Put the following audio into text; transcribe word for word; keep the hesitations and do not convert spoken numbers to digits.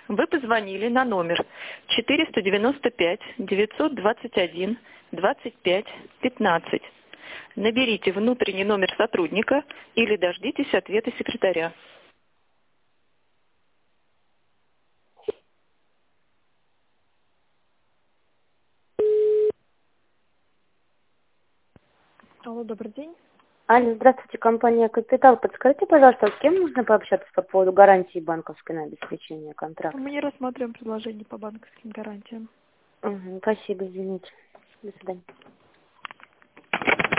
Вы позвонили на номер четыреста девяносто пять девятьсот двадцать один двадцать пять пятнадцать. Наберите внутренний номер сотрудника или дождитесь ответа секретаря. Алло, добрый день. Алло, здравствуйте, компания «Капитал». Подскажите, пожалуйста, с кем нужно пообщаться по поводу гарантии банковской на обеспечение контракта? Мы не рассматриваем предложение по банковским гарантиям. Угу, спасибо, извините. До свидания.